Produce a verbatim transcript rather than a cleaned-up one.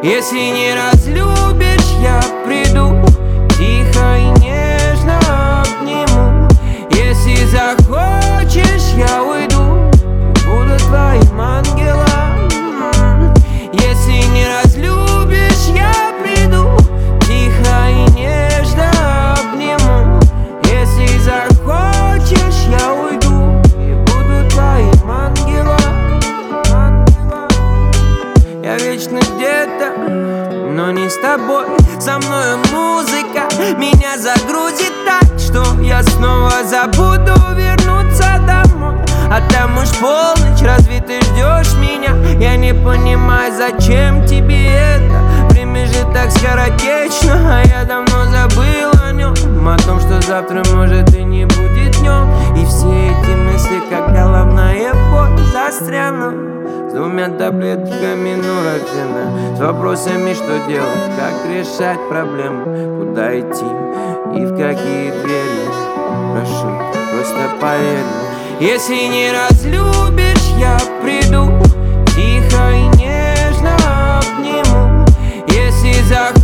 Если не разлюбишь, я приду, тихо и нежно обниму. Если захочешь, я уйду, буду твоим ангелом. Если не разлюбишь, я приду, тихо и нежно обниму. Если захочешь, я уйду и буду твоим ангелом. Я вечно где-то, но не с тобой. Со мною музыка меня загрузит так, что я снова забуду вернуться домой. А там уж полночь, разве ты ждешь меня? Я не понимаю, зачем тебе это? Время же так скоротечно, а я давно забыл о нем. О том, что завтра может и не будет днем. И все эти мысли, как головная боль, застрянут с двумя таблетками нурофена, с вопросами, что делать, как решать проблемы, куда идти и в какие двери. Прошу, просто поверь. Если не разлюбишь, я приду, тихо и нежно обниму. Если захочешь,